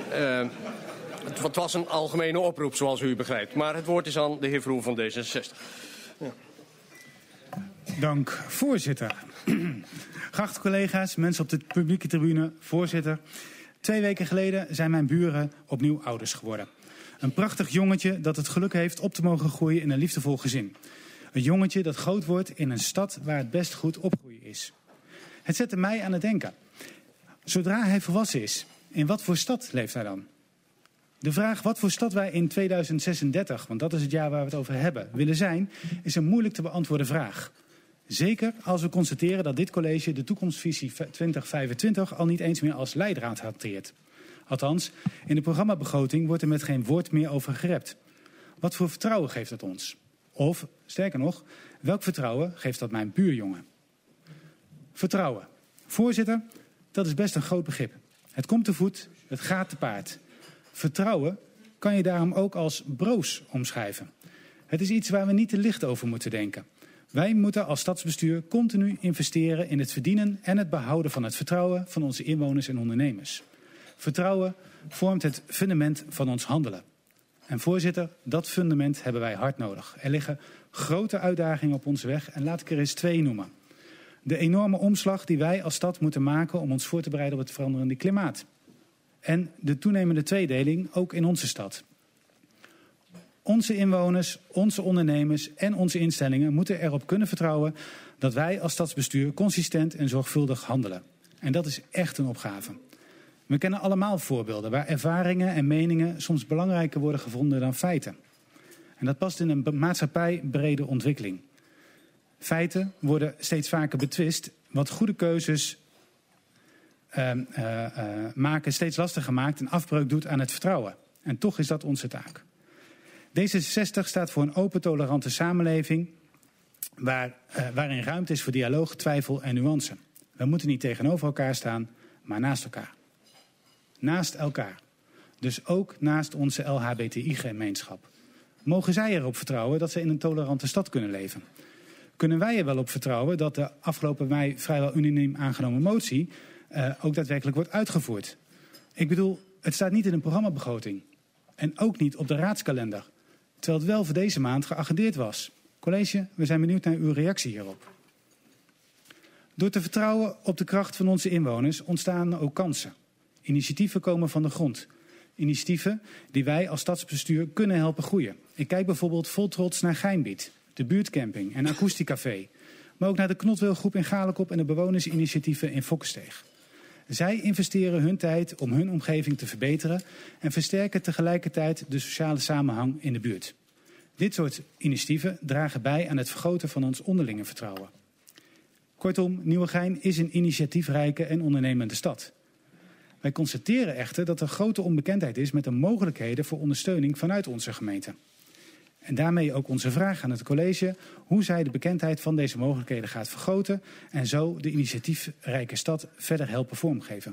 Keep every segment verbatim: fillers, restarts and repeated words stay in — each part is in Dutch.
Uh, het, het was een algemene oproep, zoals u begrijpt. Maar het woord is aan de heer Vroom van D zesenzestig. Ja. Dank, voorzitter. Geachte collega's, mensen op de publieke tribune, voorzitter. Twee weken geleden zijn mijn buren opnieuw ouders geworden. Een prachtig jongetje dat het geluk heeft op te mogen groeien in een liefdevol gezin. Een jongetje dat groot wordt in een stad waar het best goed opgroeien is. Het zette mij aan het denken. Zodra hij volwassen is, in wat voor stad leeft hij dan? De vraag wat voor stad wij in tweeduizend zesendertig, want dat is het jaar waar we het over hebben, willen zijn, is een moeilijk te beantwoorden vraag. Zeker als we constateren dat dit college de toekomstvisie twintig vijfentwintig al niet eens meer als leidraad hanteert. Althans, in de programmabegroting wordt er met geen woord meer over gerept. Wat voor vertrouwen geeft dat ons? Of, sterker nog, welk vertrouwen geeft dat mijn buurjongen? Vertrouwen. Voorzitter, dat is best een groot begrip. Het komt te voet, het gaat te paard. Vertrouwen kan je daarom ook als broos omschrijven. Het is iets waar we niet te licht over moeten denken. Wij moeten als stadsbestuur continu investeren in het verdienen en het behouden van het vertrouwen van onze inwoners en ondernemers. Vertrouwen vormt het fundament van ons handelen. En voorzitter, dat fundament hebben wij hard nodig. Er liggen grote uitdagingen op onze weg en laat ik er eens twee noemen. De enorme omslag die wij als stad moeten maken om ons voor te bereiden op het veranderende klimaat. En de toenemende tweedeling ook in onze stad. Onze inwoners, onze ondernemers en onze instellingen moeten erop kunnen vertrouwen dat wij als stadsbestuur consistent en zorgvuldig handelen. En dat is echt een opgave. We kennen allemaal voorbeelden waar ervaringen en meningen soms belangrijker worden gevonden dan feiten. En dat past in een maatschappijbrede ontwikkeling. Feiten worden steeds vaker betwist, wat goede keuzes uh, uh, uh, maken steeds lastiger gemaakt en afbreuk doet aan het vertrouwen. En toch is dat onze taak. D zesenzestig staat voor een open, tolerante samenleving waar, uh, waarin ruimte is voor dialoog, twijfel en nuance. We moeten niet tegenover elkaar staan, maar naast elkaar. Naast elkaar. Dus ook naast onze L H B T I-gemeenschap. Mogen zij erop vertrouwen dat ze in een tolerante stad kunnen leven? Kunnen wij er wel op vertrouwen dat de afgelopen mei vrijwel unaniem aangenomen motie uh, ook daadwerkelijk wordt uitgevoerd? Ik bedoel, het staat niet in een programmabegroting. En ook niet op de raadskalender. Terwijl het wel voor deze maand geagendeerd was. College, we zijn benieuwd naar uw reactie hierop. Door te vertrouwen op de kracht van onze inwoners ontstaan ook kansen. Initiatieven komen van de grond. Initiatieven die wij als stadsbestuur kunnen helpen groeien. Ik kijk bijvoorbeeld vol trots naar Geinbied, de buurtcamping en Akoesticafé. Maar ook naar de Knotwilgroep in Galekop en de bewonersinitiatieven in Fokkesteeg. Zij investeren hun tijd om hun omgeving te verbeteren en versterken tegelijkertijd de sociale samenhang in de buurt. Dit soort initiatieven dragen bij aan het vergroten van ons onderlinge vertrouwen. Kortom, Nieuwegein is een initiatiefrijke en ondernemende stad. Wij constateren echter dat er grote onbekendheid is met de mogelijkheden voor ondersteuning vanuit onze gemeente. En daarmee ook onze vraag aan het college hoe zij de bekendheid van deze mogelijkheden gaat vergroten en zo de initiatiefrijke stad verder helpen vormgeven.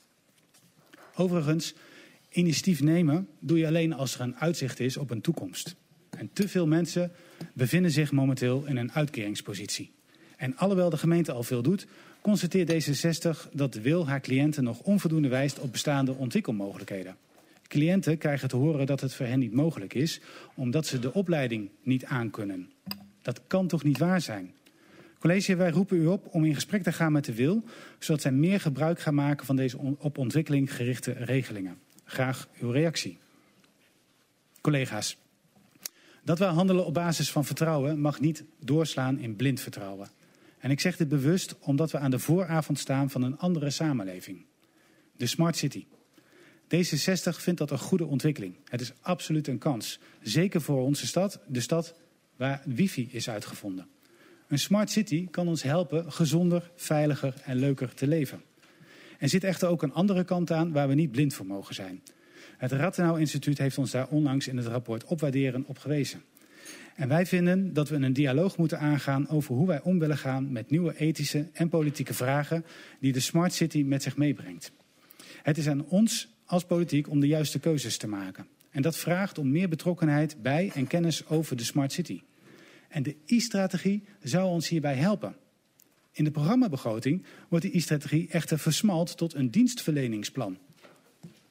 Overigens, initiatief nemen doe je alleen als er een uitzicht is op een toekomst. En te veel mensen bevinden zich momenteel in een uitkeringspositie. En alhoewel de gemeente al veel doet, constateert D zesenzestig dat de wil haar cliënten nog onvoldoende wijst op bestaande ontwikkelmogelijkheden. Cliënten krijgen te horen dat het voor hen niet mogelijk is, omdat ze de opleiding niet aankunnen. Dat kan toch niet waar zijn? College, wij roepen u op om in gesprek te gaan met de wil, zodat zij meer gebruik gaan maken van deze op ontwikkeling gerichte regelingen. Graag uw reactie. Collega's, dat wij handelen op basis van vertrouwen mag niet doorslaan in blind vertrouwen. En ik zeg dit bewust omdat we aan de vooravond staan van een andere samenleving. De Smart City. D zesenzestig vindt dat een goede ontwikkeling. Het is absoluut een kans. Zeker voor onze stad, de stad waar wifi is uitgevonden. Een Smart City kan ons helpen gezonder, veiliger en leuker te leven. Er zit echter ook een andere kant aan waar we niet blind voor mogen zijn. Het Rathenau Instituut heeft ons daar onlangs in het rapport Opwaarderen op gewezen. En wij vinden dat we een dialoog moeten aangaan over hoe wij om willen gaan met nieuwe ethische en politieke vragen die de Smart City met zich meebrengt. Het is aan ons als politiek om de juiste keuzes te maken. En dat vraagt om meer betrokkenheid bij en kennis over de Smart City. En de I-strategie zou ons hierbij helpen. In de programmabegroting wordt de I-strategie echter versmalt tot een dienstverleningsplan.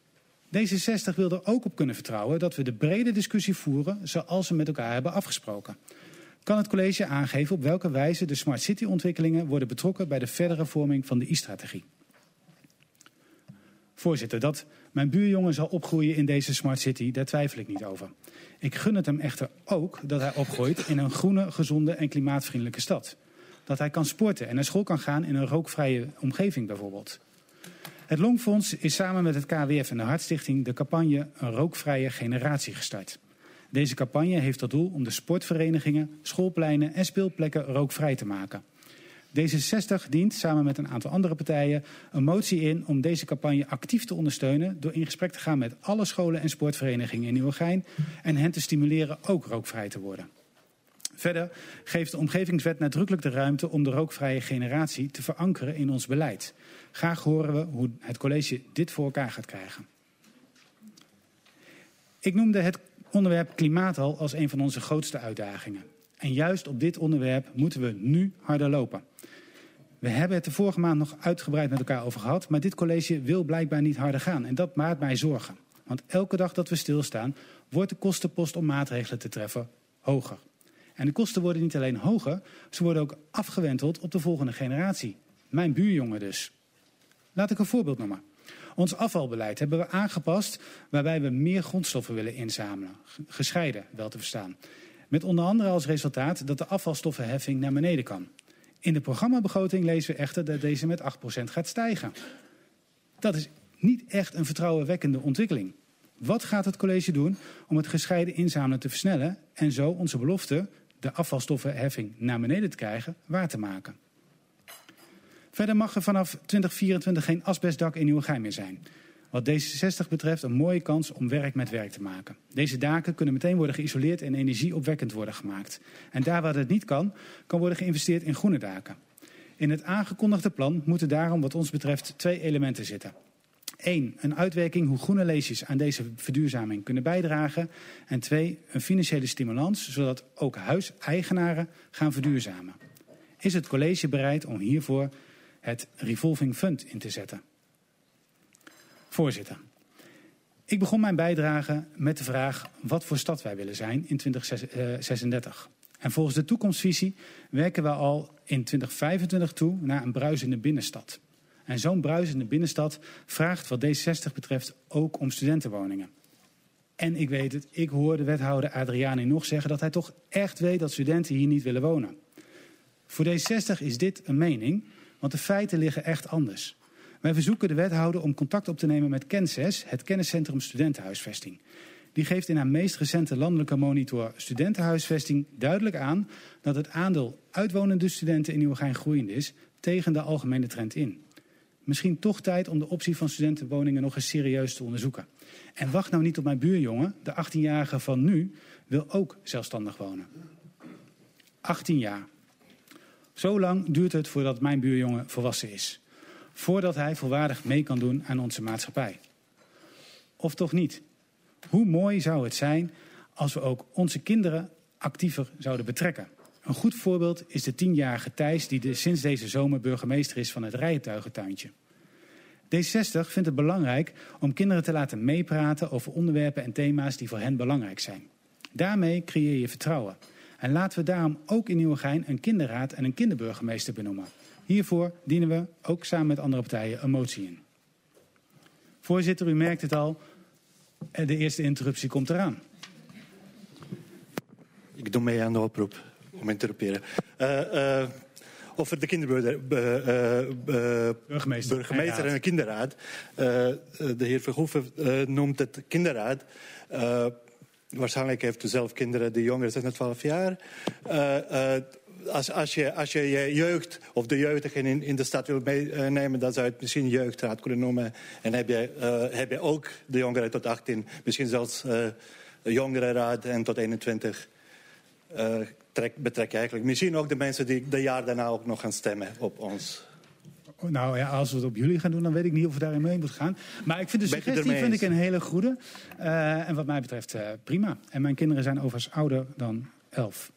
D zesenzestig wil er ook op kunnen vertrouwen dat we de brede discussie voeren zoals we met elkaar hebben afgesproken. Kan het college aangeven op welke wijze de Smart City ontwikkelingen worden betrokken bij de verdere vorming van de I-strategie? Voorzitter, dat mijn buurjongen zal opgroeien in deze Smart City, daar twijfel ik niet over. Ik gun het hem echter ook dat hij opgroeit in een groene, gezonde en klimaatvriendelijke stad. Dat hij kan sporten en naar school kan gaan in een rookvrije omgeving bijvoorbeeld. Het Longfonds is samen met het K W F en de Hartstichting de campagne Een rookvrije generatie gestart. Deze campagne heeft tot doel om de sportverenigingen, schoolpleinen en speelplekken rookvrij te maken. D zesenzestig dient samen met een aantal andere partijen een motie in om deze campagne actief te ondersteunen door in gesprek te gaan met alle scholen en sportverenigingen in Nieuwegein en hen te stimuleren ook rookvrij te worden. Verder geeft de Omgevingswet nadrukkelijk de ruimte om de rookvrije generatie te verankeren in ons beleid. Graag horen we hoe het college dit voor elkaar gaat krijgen. Ik noemde het onderwerp klimaat al als een van onze grootste uitdagingen. En juist op dit onderwerp moeten we nu harder lopen. We hebben het de vorige maand nog uitgebreid met elkaar over gehad, maar dit college wil blijkbaar niet harder gaan. En dat maakt mij zorgen. Want elke dag dat we stilstaan, wordt de kostenpost om maatregelen te treffen hoger. En de kosten worden niet alleen hoger, ze worden ook afgewenteld op de volgende generatie. Mijn buurjongen dus. Laat ik een voorbeeld noemen. Ons afvalbeleid hebben we aangepast waarbij we meer grondstoffen willen inzamelen. Gescheiden wel te verstaan. Met onder andere als resultaat dat de afvalstoffenheffing naar beneden kan. In de programmabegroting lezen we echter dat deze met acht procent gaat stijgen. Dat is niet echt een vertrouwenwekkende ontwikkeling. Wat gaat het college doen om het gescheiden inzamelen te versnellen en zo onze belofte, de afvalstoffenheffing naar beneden te krijgen, waar te maken? Verder mag er vanaf twintig vierentwintig geen asbestdak in Nieuwegein meer zijn. Wat D zesenzestig betreft een mooie kans om werk met werk te maken. Deze daken kunnen meteen worden geïsoleerd en energieopwekkend worden gemaakt. En daar waar het niet kan, kan worden geïnvesteerd in groene daken. In het aangekondigde plan moeten daarom wat ons betreft twee elementen zitten. Eén, een uitwerking hoe groene leesjes aan deze verduurzaming kunnen bijdragen. En twee, een financiële stimulans, zodat ook huiseigenaren gaan verduurzamen. Is het college bereid om hiervoor het Revolving Fund in te zetten? Voorzitter, ik begon mijn bijdrage met de vraag wat voor stad wij willen zijn in twintig zesendertig. En volgens de toekomstvisie werken we al in twintig vijfentwintig toe naar een bruisende binnenstad. En zo'n bruisende binnenstad vraagt wat D zesenzestig betreft ook om studentenwoningen. En ik weet het, ik hoor de wethouder Adriani nog zeggen dat hij toch echt weet dat studenten hier niet willen wonen. Voor D zesenzestig is dit een mening, want de feiten liggen echt anders. Wij verzoeken de wethouder om contact op te nemen met Kenses, het kenniscentrum studentenhuisvesting. Die geeft in haar meest recente landelijke monitor studentenhuisvesting duidelijk aan dat het aandeel uitwonende studenten in Nieuwegein groeiend is tegen de algemene trend in. Misschien toch tijd om de optie van studentenwoningen nog eens serieus te onderzoeken. En wacht nou niet op mijn buurjongen, de achttienjarige van nu wil ook zelfstandig wonen. achttien jaar. Zo lang duurt het voordat mijn buurjongen volwassen is. Voordat hij volwaardig mee kan doen aan onze maatschappij. Of toch niet? Hoe mooi zou het zijn als we ook onze kinderen actiever zouden betrekken? Een goed voorbeeld is de tienjarige Thijs die de, sinds deze zomer burgemeester is van het Rijentuigentuintje. D zesenzestig vindt het belangrijk om kinderen te laten meepraten over onderwerpen en thema's die voor hen belangrijk zijn. Daarmee creëer je vertrouwen. En laten we daarom ook in Nieuwegein een kinderraad en een kinderburgemeester benoemen. Hiervoor dienen we ook samen met andere partijen een motie in. Voorzitter, u merkt het al, de eerste interruptie komt eraan. Ik doe mee aan de oproep om te interruperen. Uh, uh, over de kinderburgemeester uh, burgemeester, burgemeester en de kinderraad. Uh, de heer Verhoeven uh, noemt het kinderraad. Uh, waarschijnlijk heeft u zelf kinderen die jonger zijn dan twaalf jaar. Uh, uh, Als, als, je, als je je jeugd of de jeugdigen in, in de stad wil meenemen, dan zou je het misschien jeugdraad kunnen noemen. En heb je, uh, heb je ook de jongeren tot achttien, misschien zelfs uh, de jongerenraad en tot eenentwintig uh, trek, betrek je eigenlijk. Misschien ook de mensen die de jaar daarna ook nog gaan stemmen op ons. Nou ja, als we het op jullie gaan doen, dan weet ik niet of we daarin mee moeten gaan. Maar ik vind de suggestie vind ik een hele goede. Uh, en wat mij betreft uh, prima. En mijn kinderen zijn overigens ouder dan elf.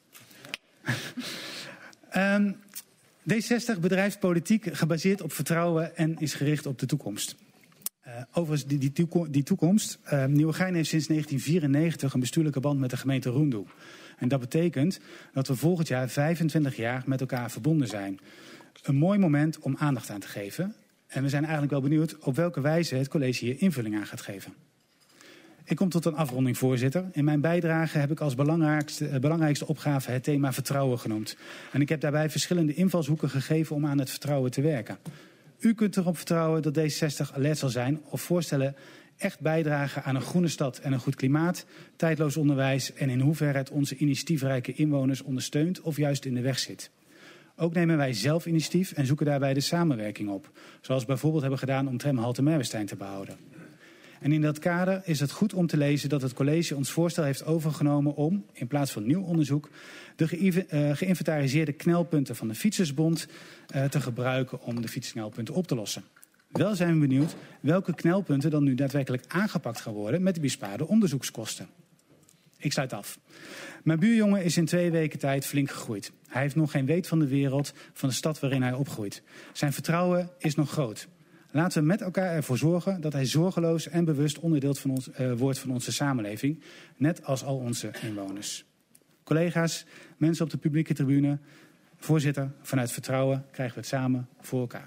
um, D zesenzestig bedrijft politiek gebaseerd op vertrouwen en is gericht op de toekomst. Uh, overigens, die, die, toekom- die toekomst. Uh, Nieuwegein heeft sinds negentien vierennegentig een bestuurlijke band met de gemeente Roendoe. En dat betekent dat we volgend jaar vijfentwintig jaar met elkaar verbonden zijn. Een mooi moment om aandacht aan te geven. En we zijn eigenlijk wel benieuwd op welke wijze het college hier invulling aan gaat geven. Ik kom tot een afronding, voorzitter. In mijn bijdrage heb ik als belangrijkste, belangrijkste opgave het thema vertrouwen genoemd. En ik heb daarbij verschillende invalshoeken gegeven om aan het vertrouwen te werken. U kunt erop vertrouwen dat D zesenzestig alert zal zijn of voorstellen echt bijdragen aan een groene stad en een goed klimaat, tijdloos onderwijs en in hoeverre het onze initiatiefrijke inwoners ondersteunt of juist in de weg zit. Ook nemen wij zelf initiatief en zoeken daarbij de samenwerking op. Zoals we bijvoorbeeld hebben gedaan om tramhalte Merwestein te behouden. En in dat kader is het goed om te lezen dat het college ons voorstel heeft overgenomen om, in plaats van nieuw onderzoek, de ge- uh, geïnventariseerde knelpunten van de Fietsersbond uh, te gebruiken om de fietsknelpunten op te lossen. Wel zijn we benieuwd welke knelpunten dan nu daadwerkelijk aangepakt gaan worden met de bespaarde onderzoekskosten. Ik sluit af. Mijn buurjongen is in twee weken tijd flink gegroeid. Hij heeft nog geen weet van de wereld, van de stad waarin hij opgroeit. Zijn vertrouwen is nog groot. Laten we met elkaar ervoor zorgen dat hij zorgeloos en bewust onderdeel van ons, uh, wordt van onze samenleving. Net als al onze inwoners. Collega's, mensen op de publieke tribune, voorzitter, vanuit vertrouwen krijgen we het samen voor elkaar.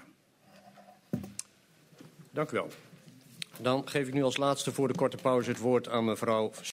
Dank u wel. Dan geef ik nu als laatste voor de korte pauze het woord aan mevrouw